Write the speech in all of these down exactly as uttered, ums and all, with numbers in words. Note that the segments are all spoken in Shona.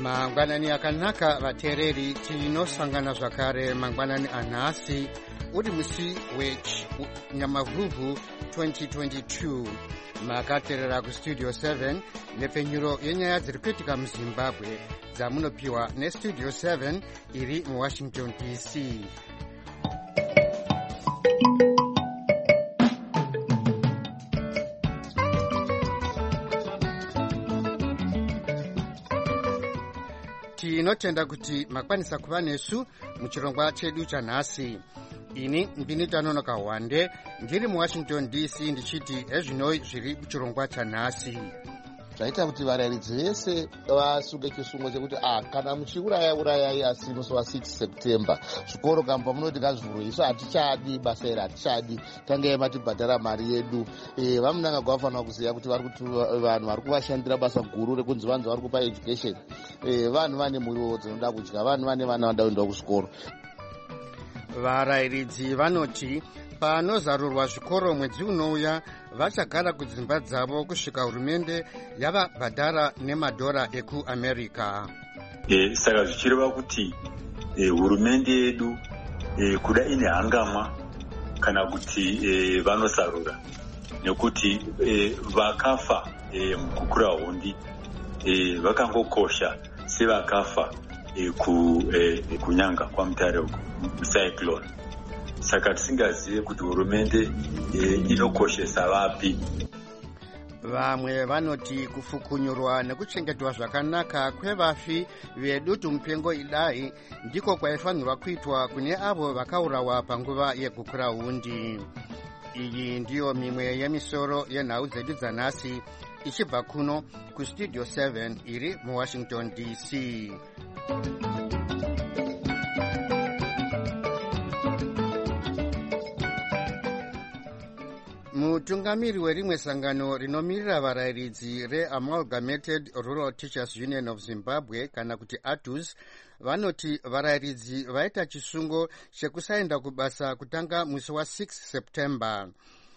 mangwanani akanaka vateereri tinosangana zvakare mangwanani anhasi uri musi wenyamavhuvhu twenty twenty-two makateerera kustudio seven nepfenyuro yenyaya dziri kuitika muzimbabwe dzamunopiwa nestudio seven iri muwashington D C. tinotenda kuti makwanisa kuva nesu muchirongwa chedu chanhasi. ini mbinita nonoka wande ndiri muwashington D C ndichiti ezvinoi zviri muchirongwa chanhasi. zvaita kuti varairidzi vese vasunge chisungo chekuti ah kana muchiuraya urayai asi musi wa six September zvikoro kamba munoti ngazvivhurwe isu hatichadi basa iri hatichadi tangai matibhadhara mari yedu. e, vamunangagwa vafanira kuziva kuti vari kuti vanhu vari kuvashandira basa guru rekunzi vanzi vari kupa education. e, vanhu vane muriwo dzinoda kudya, vanhu vane vana vanoda kuenda kuzvikoro. varairidzi vanoti panozarurwa zvikoro mwedzi unouya vachagara kudzimba dzavo kusvika hurumende yavabhadhara nemadhora ekuamerica. e, saka zvichireva kuti e, hurumende yedu e, kuda ine hangamwa kana kuti e, vanosarura nekuti e, vakafa e, mukukura hundi e, vakangokosha sevakafa e, ku, e, kunyanga kwamutare mucyclone. saka tisingazive kuti hurumende e, inokoshesa vapi. vamwe vanoti kufukunyurwa nekuchengetwa zvakanaka kwevafi vedutu mupengo idai ndiko kwaifanirwa kuitwa kune avo vakaurawa panguva yekukura hundi. iyi ndiyo mimwe yemisoro yenhau dzedu dzanhasi ichibva kuno kustudio seven iri muwashington D C. mutungamiri werimwe sangano rinomirira varairidzi reAmalgamated Rural Teachers Union of Zimbabwe kana kuti A T U Z vanoti varairidzi vaita chisungo chekusaenda kubasa kutanga musi wa six September.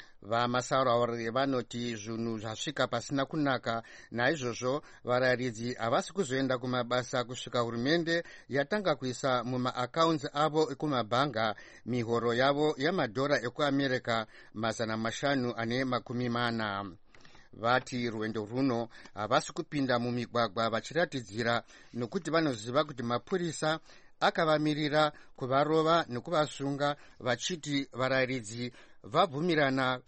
vamasaurauri vanoti zvinhu zvasvika pasina kunaka, naizvozvo varairidzi havasi kuzoenda kumabasa kusvika hurumende yatanga kuisa mumaakaunti avo ekumabhanga mihoro yavo yemadhora ekuamerica mazana mashanu ane makumi mana. vati rwendo runo havasi kupinda mumigwagwa vachiratidzira nokuti vanoziva kuti mapurisa akavamirira kuvarova nekuvasunga vachiti varairidzi vabvumirana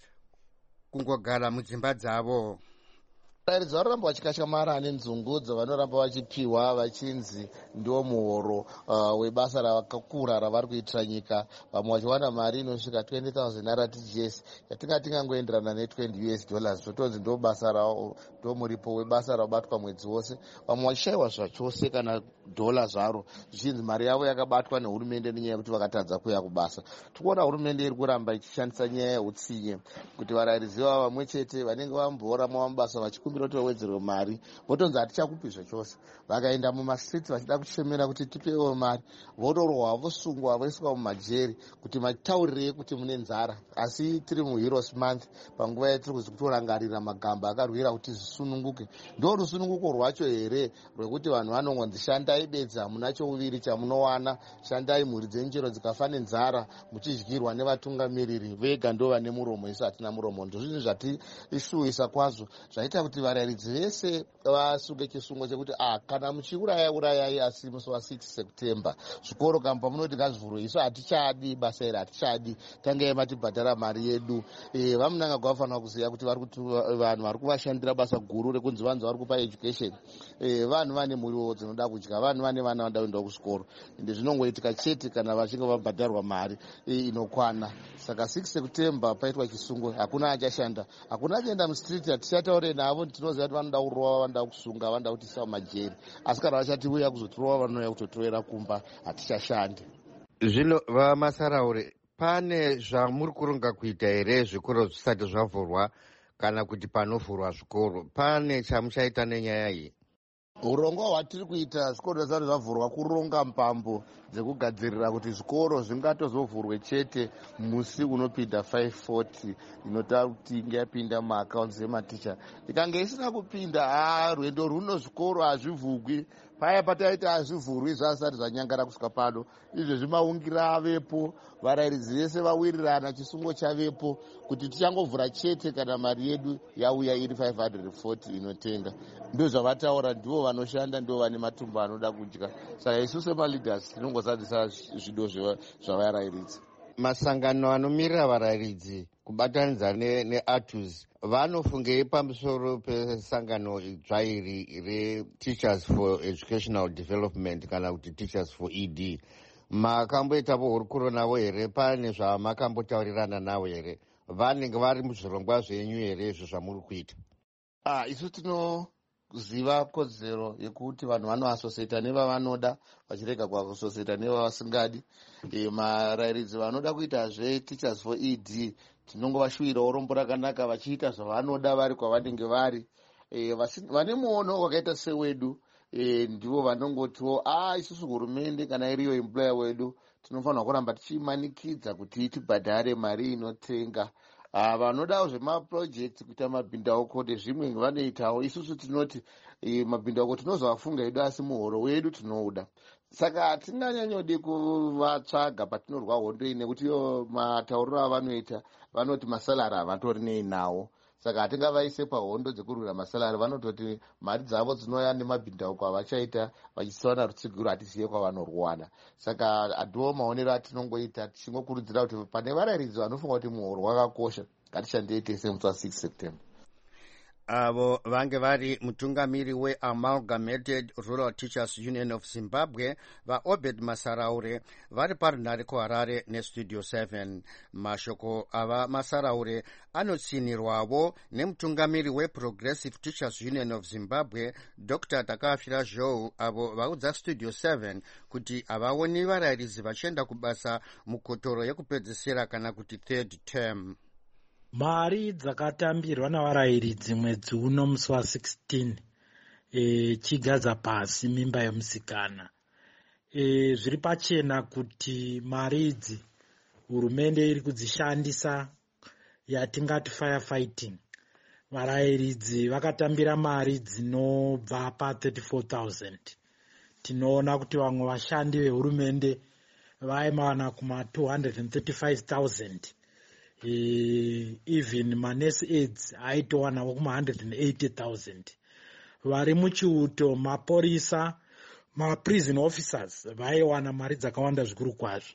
kungogara mudzimba dzavo. varairidzi vanoramba vachikashamara nenzungu dzavanoramba vachipiwa vachinzi ndiwo muhoro uh, webasa ravakakura ravari kuitira nyika. vamwe vachiwana mari inosvika twenty thousand naira T G S yatinga tingangoenderana ne-twenty U S dollars totonzi ndo basa ravo, ndo muripo webasa ravabatwa mwedzi wose. vamwe vachishayiwa zvachose kana dhola zvaro zvichinzi mari yavo yakabatwa nehurumende nenyaya yekuti vakatadza kuuya kubasa. tikuona hurumende iri kuramba ichishandisa nyaya yeutsinye kuti varairidzi vava vamwe chete vanenge vamborama mabasa vachikumbira kuti vawedzerwe mari votonzi hatichakupi zvachose. vakaenda mumastreet vachida kuchemera kuti tipewo mari vodorwa vosungwa voiswa mumajeri kuti mataurirei kuti mune nzara. asi tiri muheroes month panguva yatiri kuzi kutorangarira magamba akarwira kuti zvisununguke. ndo rusununguko rwacho here rwekuti vanhu vanongonzi shandai bedzi hamuna chouviri chamunowana, shandai mhuri dzenjero dzikafa nenzara muchidyirwa nevatungamiriri vega ndo vane muromo, isu hatina muromo. ndozvinhu zvatishuwisa kwazvo zvaita kuti varairidzi vese vasunge chisungo chekuti ah kana muchiuraya urayai asi musi wa six September zvikoro kamba munoti ngazvivhurwe isu hatichadi basa iri hatichadi tangai matibhadhara mari yedu. e, vamunangagwa vafanira kuziva kuti vari kuti vanhu vari kuvashandira basa guru rekunzi vanzi vari kupa education. e, vanhu vane muriwo dzinoda kudya, vanhu vane vana vanoda kuenda kuzvikoro, ende zvinongoitika chete kana vachinge vabhadharwa mari e, inokwana. saka six September paitwa chisungo hakuna achashanda, hakuna achaenda mustreet. hatichataure navo tinoziva kuti vanoda kurova, vanoda kusunga, vanoda kutisa mumajeri, asi kana vachatiuya kuzotirova vanouya kutotorera kumba hatichashandi. zvino vamasaraure pane zvamuri kuronga kuita here zvikoro zvisati zvavhurwa kana kuti panovhurwa zvikoro pane chamuchaita nenyaya iyi? urongwa hwatiri kuita zvikoro zvisati zvavhurwa kuronga mbambo dzekugadzirira kuti zvikoro zvingatozovhurwe chete musi unopinda five forty inotaura kuti inge yapinda mumaakaunts ematicha. Ikange isina kupinda, ah, rwendo runo zvikoro hazvivhugwi. Paya pataiti hazvivhurwi zvasati zvanyangara kusvika pano. Izvezvi maungira avepo, varairidzi vese vawirirana, chisungo chavepo kuti tichangovhura chete kana mari yedu yauya iri five hundred forty inotenga. Ndo zvavataura, ndivo vanoshanda, ndivo vane matumbu anoda kudya. Saka isu semaleaders tinongosadzisa zvido zvavarairidzi. Masangano anomirira varairidzi kubatanidza neATUS vanofungei pamusoro pesangano dzvairi reTeachers for Educational Development kana kuti Teachers for E D? Makamboitapo hurukuro navo here? Pane zvamakambotaurirana navo here? Vanenge vari muzvirongwa zvenyu here izvo zvamuri kuita? Ah, isu tinoziva kodzero yekuti vanhu vanoasosiyeta nevavanoda vachirega kuasosiyeta nevavasingadi. E, marairidzi vanoda kuita zveTeachers for E D tinongovashuvirawo rombo rakanaka vachiita zvavanoda vari kwavanenge vari. E, vane muono wakaita sewedu e, ndivo vanongotiwo ah, isusu hurumende kana iriyo employer wedu tinofanira kuramba tichimanikidza kuti tibhadhare mari inotenga. Uh, vanodawo zvemaproject kuita mabhindauko nezvimwe vanoitawo. Isusu tinoti e, mabhindauko tinozovafunga edu asi muhoro wedu tinouda. Saka hatinganyanyode kuvatsvaga patinorwa hondo iyi nekuti iyo matauriro avanoita vanoti masalari havatori nawo. Saka hatingavaise pahondo dzekurwira masalari. Vanototi mari dzavo dzinouya nemabhindauko avachaita vachisawana rutsigiro hatizive kwavanorwana. Saka adiwo maonero atinongoita tichingokurudzira kuti pane varairidzi vanofunga kuti muhoro wakakosha ngatishandei tese musi wa six September. Avo vange vari mutungamiri weAmalgamated Rural Teachers Union of Zimbabwe vaObed Masaraure vari parunhare kuHarare neStudio seven. Mashoko ava Masaraure anotsinirwavo nemutungamiri weProgressive Teachers Union of Zimbabwe Doctor Takafira Joe, avo vaudza Studio seven kuti havaoni varairidzi vachienda kubasa mukotoro yekupedzisira kana kuti third term. Mari dzakatambirwa navarairidzi mwedzi uno musi wa sixteen e, chigadza pasi mimba yomusikana. E, zviri pachena kuti mari idzi hurumende iri kudzishandisa yatingati firefighting. Varairidzi vakatambira mari dzinobva pa thirty-four thousand. Tinoona kuti vamwe vashandi vehurumende vaimawana kuma two hundred thirty-five thousand. Uh, even manesi aids aitowanawo kuma one hundred eighty thousand. Vari muchiuto, maporisa, maprison officers vaiwana mari dzakawanda zvikuru kwazvo.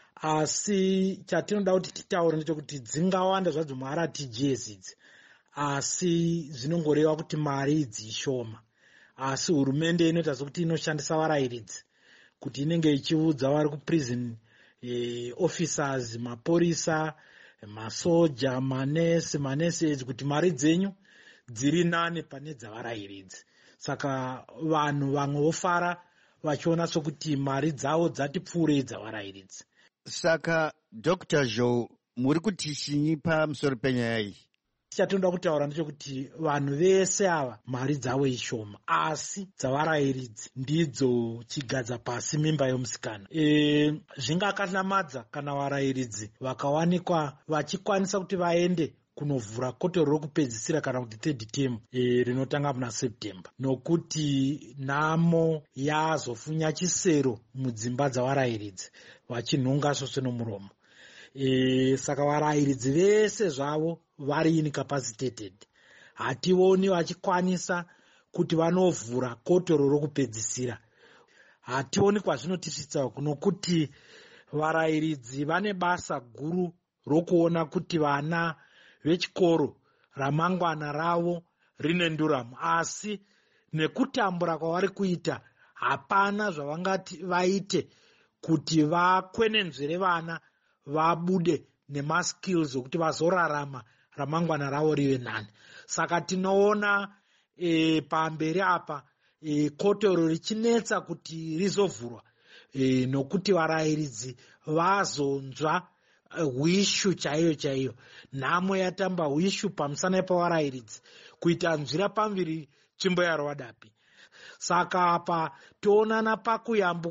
Asi chatinoda kuti titaure ndechekuti dzingawanda zvadzo muR T G S idzi, asi zvinongoreva kuti mari idzi ishoma. Asi hurumende inoita sokuti inoshandisa varairidzi kuti inenge ichiudza vari kuprison eh, officers, maporisa, masoja, manesi, manesi edzi kuti mari dzenyu dziri nane pane dzavarairidzi. Saka vanhu vamwe vofara vachiona sokuti mari dzavo dzati pfuurei dzavarairidzi. Saka Doctor Joe, muri kuti chinyi pamusoro penyaya iyi? Chatinoda kutaura ndechekuti vanhu vese ava mari dzavo ishoma, asi dzavarairidzi ndidzo chigadza pasi mimba yomusikana. E, zvingakanamadza kana varairidzi vakawanikwa vachikwanisa kuti vaende kunovhura kotoro rokupedzisira kana kuti third term e, rinotanga muna September, nokuti nhamo yazofunya chisero mudzimba dzavarairidzi vachinhunga svosve nomuromo. E, saka varairidzi vese zvavo vari incapacitated. Hationi vachikwanisa kuti vanovhura kotoro rokupedzisira. Hationi kwazvinotisvitsa nokuti varairidzi vane basa guru rokuona kuti vana vechikoro ramangwana ravo rine nduramo, asi nekutambura kwavari kuita hapana zvavangati vaite kuti vakwenenzvere vana vabude nemaskills okuti vazorarama ramangwana ravo rive nani. Saka tinoona e, pamberi apa e, kotoro richinetsa kuti rizovhurwa e, nokuti varairidzi vazonzwa hwishu chaiyo chaiyo. Nhamo yatamba hwishu pamusana pavarairidzi kuita nzvira pamberi tsvimbo yarwadapi. Saka apa toonana pakuyambuka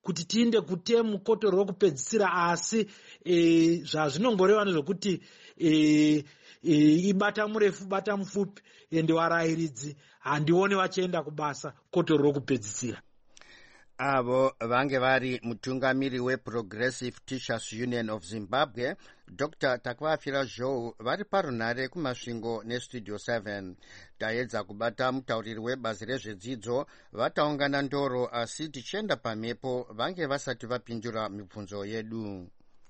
kuti tiinde kutemu koto rokupedzisira, asi e, zvazvinongoreva nezvekuti e, e, ibata murefu bata mupfupi, ende varayiridzi handione vachienda kubasa koto rokupedzisira. Avo vange vari mutungamiri weProgressive Teachers Union of Zimbabwe, Doctor Takwafira Joe, vari parunhare kumasvingo nestudio seven. Taedza kubata mutauriri webazi rezvedzidzo, vataungana ndoro, asi tichienda pamhepo vange vasati vapindura mibvunzo yedu.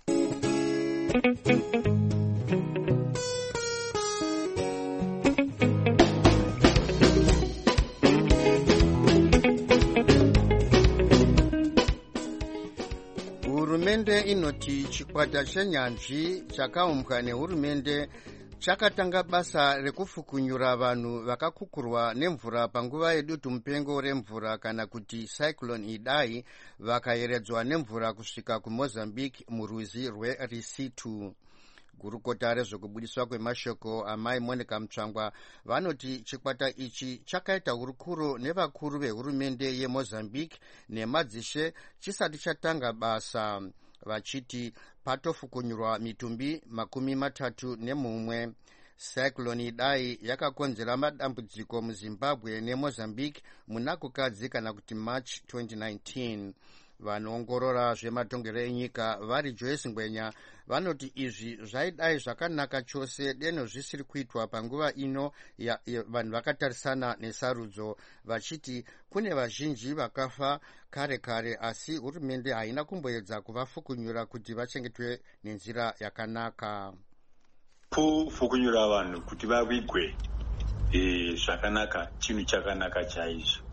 Hurumende inoti chikwata chenyanzvi chakaumbwa nehurumende chakatanga basa rekufukunyura vanhu vakakukurwa nemvura panguva yedutu mupengo remvura kana kuti cyclone Idai, vakayeredzwa nemvura kusvika kuMozambique murwizi rweRisitu. Gurukota rezvekubudiswa kwemashoko amai Monica Mutsvangwa vanoti chikwata ichi chakaita hurukuro nevakuru vehurumende yeMozambique nemadzishe chisati chatanga basa, vachiti patofukunyurwa mitumbi makumi matatu nemumwe. Cyclone Idai yakakonzera madambudziko muZimbabwe neMozambique muna kukadzi kana kuti March twenty nineteen. Vanoongorora zvematongero enyika vari Joyce Ngwenya vanoti izvi zvaidai zvakanaka chose deno zvisiri kuitwa panguva ino ya, ya vanhu vakatarisana nesarudzo, vachiti kune vazhinji vakafa kare kare, asi hurumende haina kumboedza kuvafukunyura kuti vachengetwe nenzira yakanaka. Kufukunyura vanhu kuti vavigwe e, zvakanaka chinhu chakanaka chaizvo.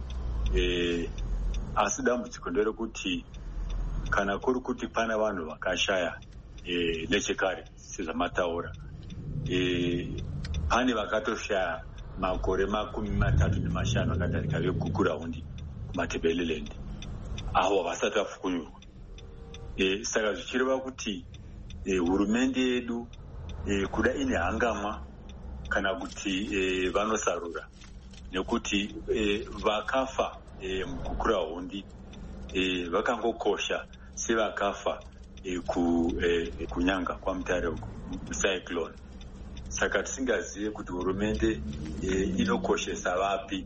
E, asi dambudziko nderekuti kana kuri kuti pana vanhu vakashaya e, nechekare sezvamataura e, pane vakatoshaya makore makumi matatu nemashanu akadarika veguguraundi kumatebeleland avo vasati vafukunyurwa. E, saka zvichireva kuti e, hurumende yedu e, kuda ine hangamwa kana kuti e, vanosarura nekuti e, vakafa E, mukukura hundi e, vakangokosha sevakafa e, ku, e, kunyanga kwamutare cyclone. Saka tisingazive kuti hurumende e, inokoshesa vapi,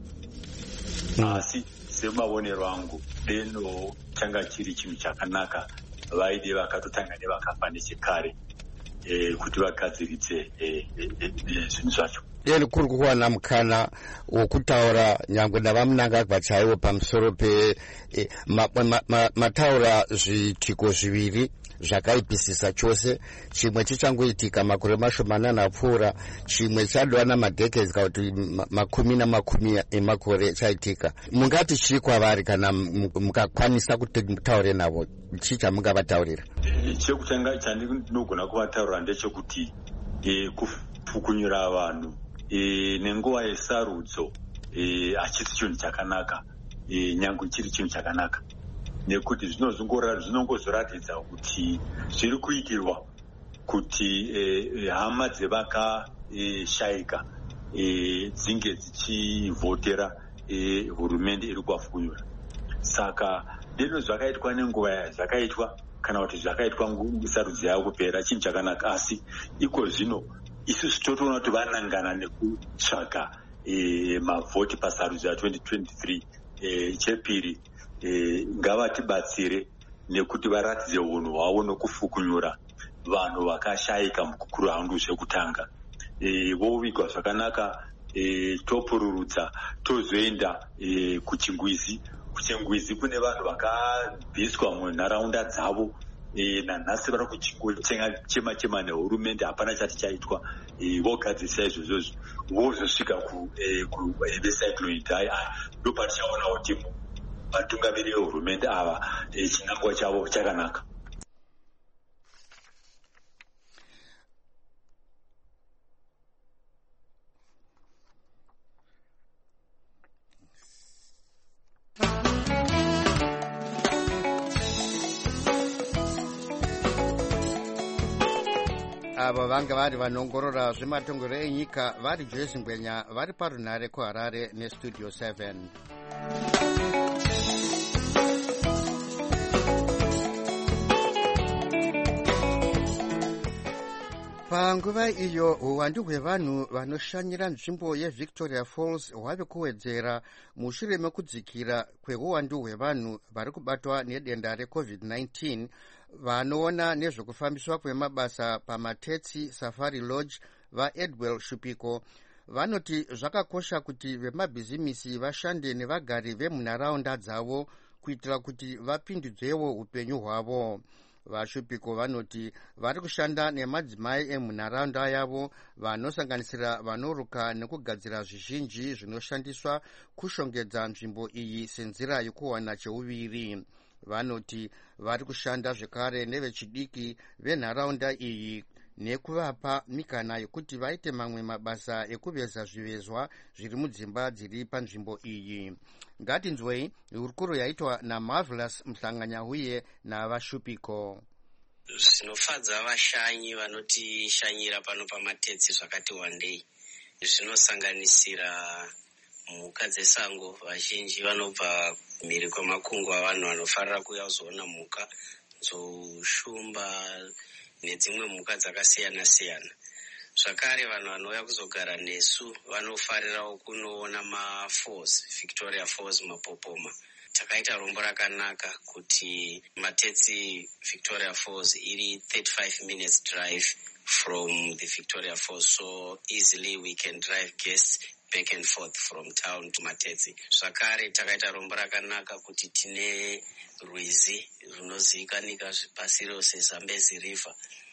asi semaonero angu deno changa chiri chinhu chakanaka vaide vakatotanga nevakafa nechekare e, kuti vagadziridze zvinhu zvacho. Deni kuri kuwana mukana wokutaura nyangwe navamunangagwa chaiwo pamusoro pe e, mataura ma, ma, ma, zvitiko zviviri zvakaipisisa chose. Chimwe chichangoitika makore mashomanana apfuura, chimwe chadova namadhekezi kana kuti makumi namakumi emakore chaitika. Mungati chii kwavari kana mukakwanisa kuti mutaure navo, chii chamungavataurira? Chekutanga chandinogona kuvataurira ndechekuti e, kufukunyura vanhu e, nenguva yesarudzo e, hachisi chinhu chakanaka e, nyange chiri chinhu chakanaka, nekuti zvinongozoratidza kuti zviri kuitirwa kuti e, hama dzevakashayika e, dzinge dzichivhotera e, hurumende iri kuvafukunyura. Saka deno zvakaitwa nenguva zvakaitwa kana kuti zvakaitwa sarudzo yavo kupera chinhu chakanaka, asi iko zvino isusu totoona kuti vanangana nekutsvaga e, mavhoti pasarudzo ya twenty twenty-three. E, chepiri e, ngavatibatsire nekuti varatidze unhu hwavo nokufukunyura vanhu vakashayika mukukura handu zvekutanga. E, vovigwa zvakanaka, e, topururudza tozoenda e, kuchingwizi. Kuchingwizi kune vanhu vakabviswa munharaunda dzavo e, nanhasi vari kuchingotenga chema chema nehurumende, hapana chati chaitwa. E, vogadzisa izvozvozvo vozosvika kuvecyclone Idai. Ndo patichaona kuti vatungamiri vehurumende ava e, chinangwa chavo chakanaka. Ava vanga vari vanongorora zvematongero enyika vari Joyce Ngwenya vari parunhare kuHarare nestudio seven. panguva iyo uwandu hwevanhu vanoshanyira nzvimbo yevictoria falls hwave kuwedzera mushure mekudzikira kweuwandu hwevanhu vari kubatwa nedenda recovid nineteen. vanoona nezvekufambiswa kwemabasa pamatetsi safari lodge vaedwell shupiko vanoti zvakakosha kuti vemabhizimisi vashande nevagari vemunharaunda dzavo kuitira kuti vapindudzewo upenyu hwavo. vashupiko vanoti vari kushanda nemadzimai emunharaunda yavo vanosanganisira vanoruka nekugadzira zvizhinji zvinoshandiswa kushongedza nzvimbo iyi senzira yekuwana cheuviri. vanoti vari kushanda zvekare nevechidiki venharaunda iyi nekuvapa mikana yekuti vaite mamwe mabasa ekuveza zvivezwa zviri mudzimba dziri panzvimbo iyi. ngatinzwei hurukuro yaitwa namarvelous mhlanganyauye navashupiko. zvinofadza vashanyi vanotishanyira pano pamatetsi zvakati wandei, zvinosanganisira mhuka dzesango. vazhinji vanobva mhiri kwemakungu avanhu vanofarira kuuya kuzoona mhuka, nzou, shumba nedzimwe mhuka dzakasiyana siyana. zvakare vanhu vanouya kuzogara nesu vanofarirawo kunoona mafalls, victoria falls, mapopoma. takaita rombo rakanaka kuti matetsi victoria falls iri thirty-five minutes drive from the victoria falls, so easily we can drive guests back and forth from town to matetsi. zvakare takaita rombo rakanaka kuti tine rwizi runozivikanика pasi rose, zambezi river,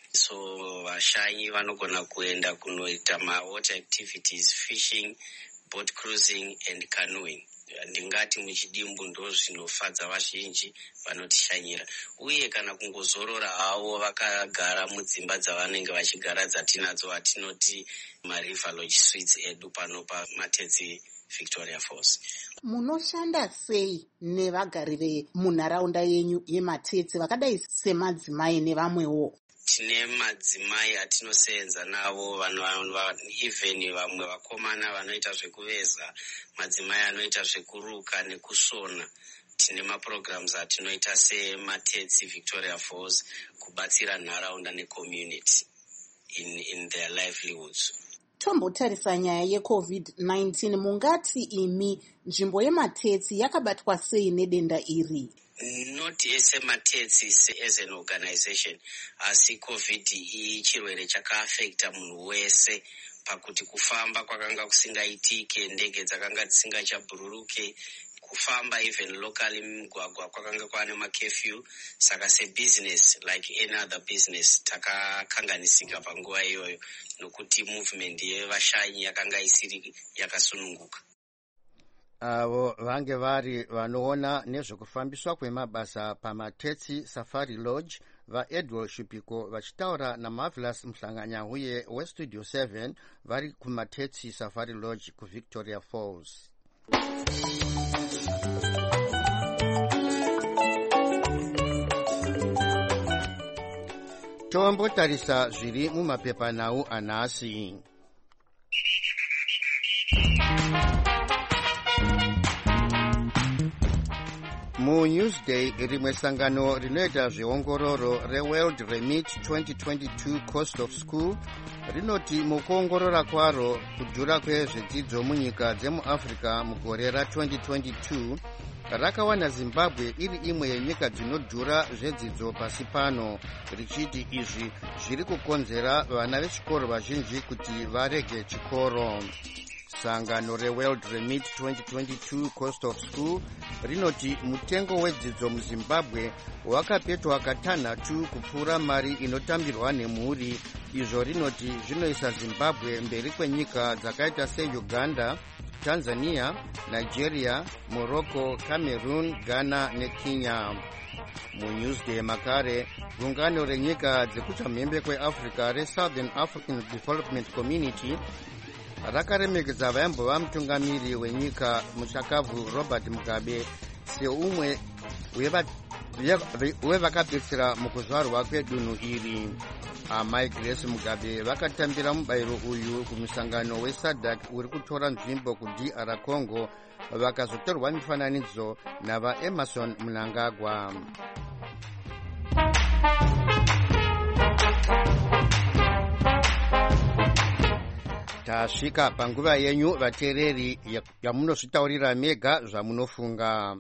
so vashanyi vanogona kuenda kunoita mawater activities, fishing, boat cruising and canoeing. ndingati muchidimbu ndo zvinofadza vazhinji vanotishanyira, uye kana kungozorora havo vakagara mudzimba dzavanenge vachigara dzatinadzo hatinoti mariver lodge suites edu pano pamatetsi victoria falls. munoshanda sei nevagari vemunharaunda yenyu yematetsi vakadai semadzimai nevamwewo? tine madzimai atinosenza navo, vanhu even vamwe vakomana vanoita zvekuveza, madzimai anoita zvekuruka nekusona. tine maprograms atinoita sematetsi victoria falls kubatsira nharaunda necommunity in, in their livelihoods. tombotarisa nyaya yecovid nineteen, mungati imi nzvimbo yematetsi yakabatwa sei nedenda iri? not esematetsi as an organization, asi covid ichirwere chakaafekta munhu wese, pakuti kufamba kwakanga kusingaitike, ndege dzakanga dzisingachabhururuke, kufamba even locally mumugwagwa kwakanga kwane makefyu. saka sebusiness like any other business takakanganisika panguva iyoyo, nokuti movement yevashanyi yakanga isiri yakasununguka. avo vange vari vanoona nezvekufambiswa kwemabasa pamatetsi safari lodge vaedwell shupiko vachitaura namarvelous mhlanganyauye westudio seven vari kumatetsi safari lodge kuvictoria falls. tombotarisa zviri mumapepanhau anhasi. munewsday rimwe sangano rinoita zveongororo reworld remit twenty twenty-two cost of school rinoti mukuongorora kwaro kudhura kwezvedzidzo munyika dzemuafrica mugore ra-twenty twenty-two rakawana zimbabwe iri imwe yenyika dzinodhura zvedzidzo pasi pano, richiti izvi zviri kukonzera vana vechikoro vazhinji kuti varege chikoro. sangano reworld remit twenty twenty-two cost of school rinoti mutengo wedzidzo muzimbabwe wakapetwa katanhatu kupfuura mari inotambirwa nemhuri. izvo rinoti zvinoisa zimbabwe mberi kwenyika dzakaita seuganda, tanzania, nigeria, morocco, cameroon, ghana nekenya. munewsday makare gungano renyika dzekuchamhembe kweafrica resouthern african development community rakaremekedza vaimbova mutungamiri wenyika muchakabvu robert mugabe seumwe wevakapedzisira mukuzvarwa kwedunhu iri. amai grace mugabe vakatambira mubayiro uyu kumusangano wesadak uri kutora nzvimbo kudr congo, vakazotorwa mifananidzo navaemerson mnangagwa. tasvika panguva yenyu vateereri yamunozvitaurira mega zvamunofunga.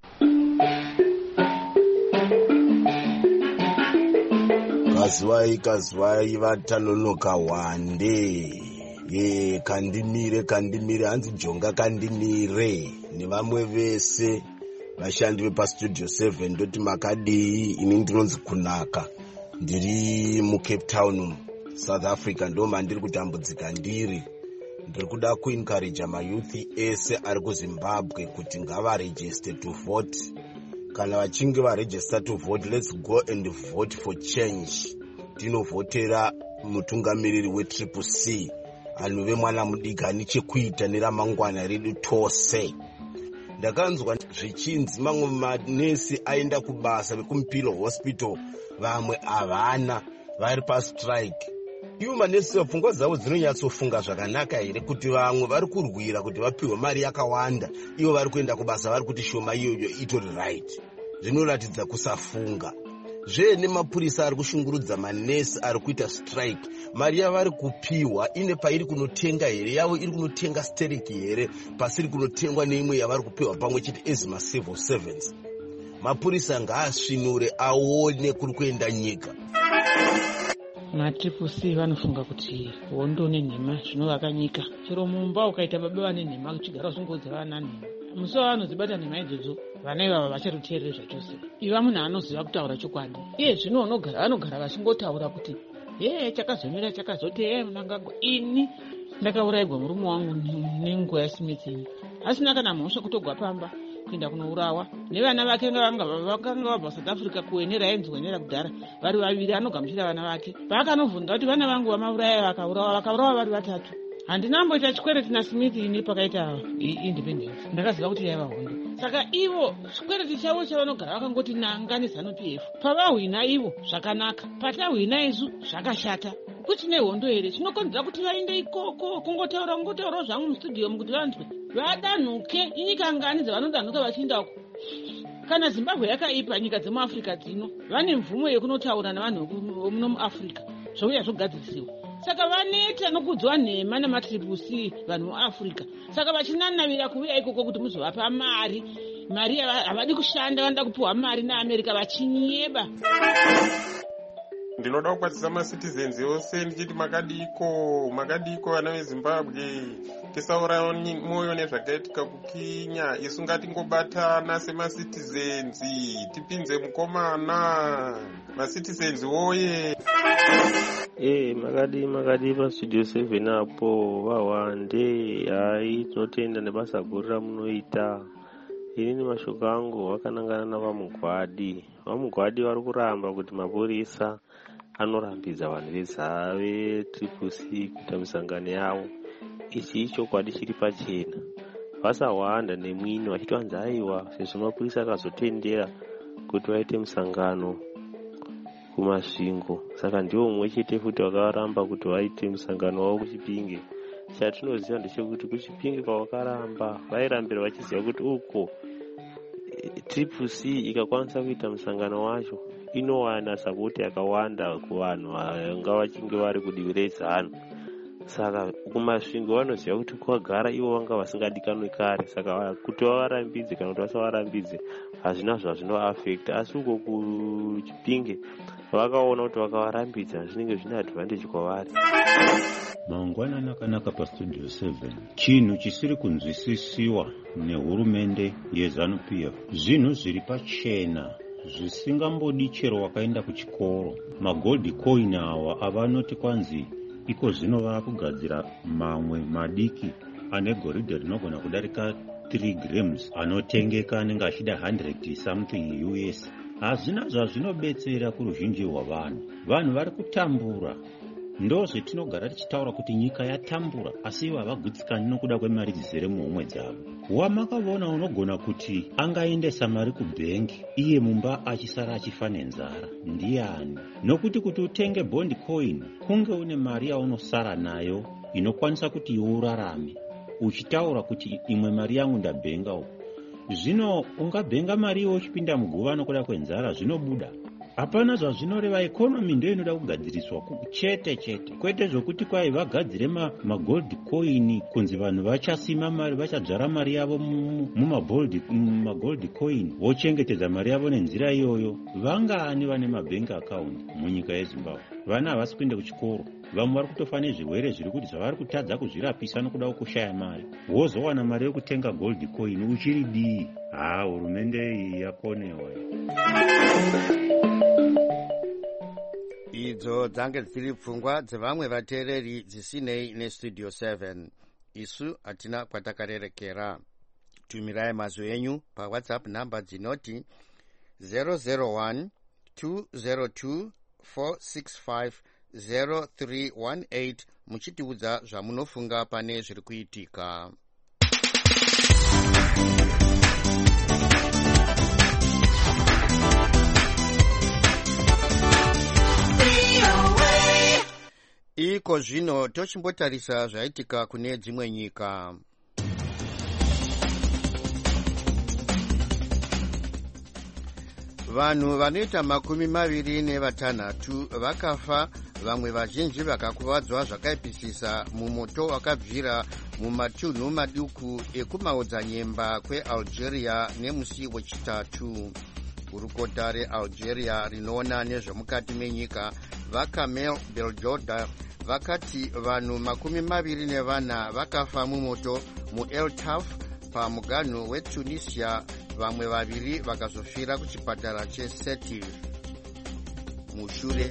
Kazwai kazwai vatanonoka wande ye kandimire kandimire hanzi jonga kandimire nevamwe vese vashandi vepastudio seven ndoti makadii. Ini ndinonzi kunaka, ndiri mucape town South Africa, ndo mandiri kutambudzika ndiri. Ndiri kuda kuencourage mayouth ese ari kuZimbabwe kuti ngavaregister to vote. Kana vachinge varegister to vote, let's go and vote for change. Tinovhotera mutungamiriri wetriple C anove mwana mudiki ane chekuita neramangwana redu tose. Ndakanzwa zvichinzi mamwe manesi aenda kubasa vekuMupilo hospital, vamwe havana, vari pastrike. Ivo manesi pfungwa dzavo dzinonyatsofunga zvakanaka here kuti vamwe vari kurwira kuti vapiwe mari yakawanda, ivo vari kuenda kubasa vari kuti shoma iyoyo itori right. Zvinoratidza kusafunga. Zvene mapurisa ari kushungurudza manesi ari kuita strike, mari yavari kupiwa ine pairi kunotenga here, yavo iri kunotenga stereki here, pasiri kunotengwa neimwe yavari kupiwa pamwe chete as macivil servants. Mapurisa ngaasvinure aone kuri kuenda nyika. Matriple C vanofunga kuti hondo nenhema zvinovaka nyika. Chero mumba ukaita baba vane nhema kuchigara usingodza vana nhema. Musi wavanozibata nhema idzodzo, vana ivava vacharuteerere zvachose. Iva munhu anoziva kutaura chokwadi. Iye zvino unogara vanogara vachingotaura kuti ye chakazomira chakazoti ye munangagwa ini ndakaurayirwa murume wangu nenguva yasimitsini. Asina kana mhosva kutogwa pamba kuenda kunourawa. Nevana vake vakanga vabva South Africa kuenera enzwenera kudhara. Vari vaviri anogamuchira vana vake. Vakanovhunza kuti vana vangu vamauraya vakaurawa vakaurawa vari vatatu. Handinamboita chikwereti naSmith ini pakaita independence. Ndakaziva kuti yaiva hondo. Saka ivo chikwereti chavo chavanogara vakangoti nanga neZANU P F. Pavahwina ivo zvakanaka, patahwina isu zvakashata. Kuchine hondo here chinokonzera kuti vaende ikoko kungotaura kungotaura zvangu mustudio kuti vanzwe vadanhuke. Inyika ngani dzavanodanhuka vachienda uko? Kana Zimbabwe yakaipa, nyika dzemuAfrica dzino vane mvumo yekunotaura navanhu muno muAfrica zvouya zvogadzirisiwa. Saka vaneta nokudzwa nhema nematriple C vanhu muAfrica. Saka vachinanavira kuuya ikoko kuti muzovapa mari. Mari havadi kushanda, vanoda kupiwa mari naAmerica vachinyeba. Ndinoda kukwatisa macitizens yose ndichiti makadiko makadiko vana veZimbabwe, tisaurayiwa mwoyo nezvakaitika kuKenya. Isu ngatingobatana semacitizens tipinze mukomana. Macitizens woye. Eh, makadi makadi pastudio seven apo vawande. Hai, tinotenda nebasa guru ramunoita. Inini mashoko angu vakanangana navamugwadi. Vamugwadi vari kuramba kuti mapurisa anorambidza vanhu vezave triple C kuita misangano yavo. Ichi chokwadi chiri pachena. Vasawanda nemwini vachiti vanzi aiwa sezvo mapurisa akazotendera kuti vaite misangano kumasvingo. Saka ndiwo mumwe chete futi vakaramba kuti vaite musangano wavo kuChipinge. Chatinoziva ndechekuti kuChipinge kwavakaramba vairambira vachiziva kuti uko triple C ikakwanisa kuita musangano wacho inowana sapoti yakawanda kuvanhu vanga vachinge vari kudivi reZANU. Saka kumasvingo vanoziva kuti kwagara ivo vanga vasingadikanwi kare. Saka kuti vavarambidze kana kuti vasavarambidze hazvina zvazvinoafekta. Asi uko kuChipinge vakaona kuti vakavarambidza zvinenge zvine advantage kwavari. Mangwanani akanaka pastudio seven. Chinhu chisiri kunzwisisiwa nehurumende yeZANU P F, zvinhu zviri pachena zvisingambodi chero wakaenda kuchikoro. Magold coin awa avanoti kwanzi iko zvino vakugadzira mamwe madiki ane goridhe rinogona kudarika three grams anotengeka anenge achida one hundred something U S. Hazvina zvazvinobetsera kuruzhinji rwavanhu. Vanhu vari kutambura. Ndo zvetinogara tichitaura kuti nyika yatambura, asi ivo havagutsikani nokuda kwemari dzizere muhomwe dzavo. Wamakavona unogona kuti angaendesa mari kubhengi iye mumba achisara achifa nenzara ndiani? Nokuti kuti utenge bond coin kunge une mari yaunosara nayo inokwanisa kuti iwe urarame, uchitaura kuti imwe mari yangu ndabhenga uko. Zvino ungabhenga mari iwe uchipinda muguva nokuda kwenzara zvinobuda. hapana zvazvinoreva. Ekonomi ndiyo inoda kugadziriswa chete chete, kwete zvokuti kwai vagadzire magold coin kunzi vanhu vachasima mari, vachadzvara mari yavo mumagold coin vochengetedza mari yavo nenzira iyoyo. Vangani vane mabank account munyika yeZimbabwe? Vana havasi kuenda kuchikoro, vamwe vari kutofa nezvirwere zviri kuti zvavari kutadza kuzvirapisa nokuda kushaya mari. Wozowana mari yekutenga gold coin uchiri dii? Ha, hurumende iyi yakonewa. Idzo dzange dziri pfungwa dzevamwe vateereri dzisinei nestudio seven. Isu hatina kwatakarerekera. Tumirai mazwi enyu pawhatsapp namba dzinoti zero zero one two zero two four six five zero three one eight muchitiudza zvamunofunga pane zviri kuitika. Iko zvino tochimbotarisa zvaitika kune dzimwe nyika. Vanhu vanoita makumi maviri nevatanhatu vakafa, vamwe vazhinji vakakuvadzwa zvakaipisisa mumoto wakabvira mumatunhu maduku ekumaodzanyemba kwealgeria nemusi wechitatu. Gurukota realgeria rinoona nezvemukati menyika vakamel beljoda vakati vanhu makumi maviri nevana vakafa mumoto muel taf pamuganhu wetunisia, vamwe vaviri vakazofira kuchipatara chesetil. Mushure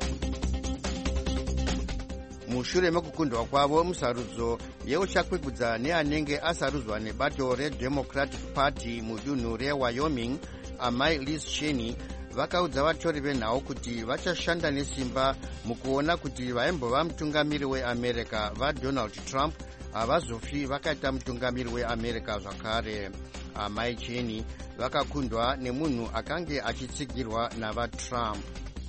mushure mekukundwa kwavo musarudzo yeuchakwigudza neanenge asarudzwa nebato redemocratic party mudunhu rewyoming, amai Liz Cheney vakaudza vatori venhau kuti vachashanda nesimba mukuona kuti vaimbova mutungamiri weAmerica vaDonald Trump havazofi vakaita mutungamiri weAmerica zvakare. Amai Cheney vakakundwa nemunhu akange achitsigirwa navaTrump.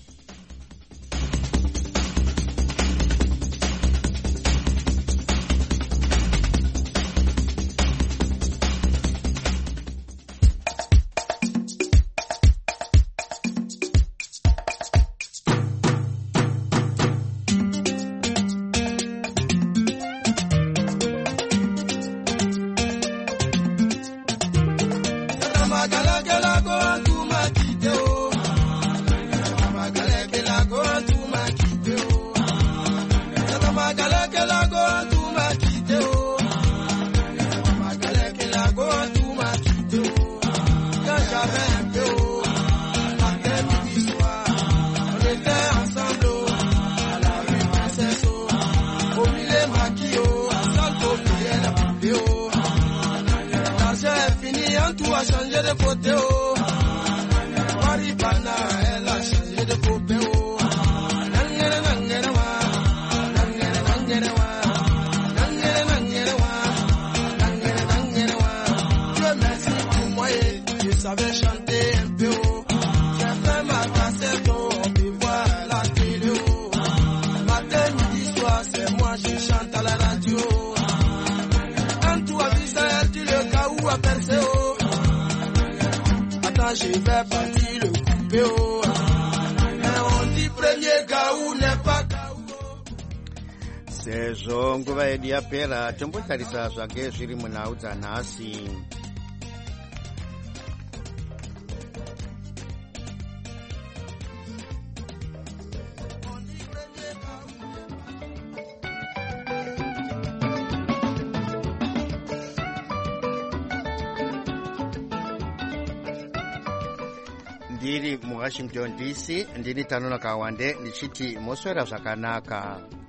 Sezvo nguva yedu yapera, tombotarisa zvake zviri munhau dzanhasi. Ndiri muWashington D C, ndini Tanona Kawande ndichiti moswera zvakanaka.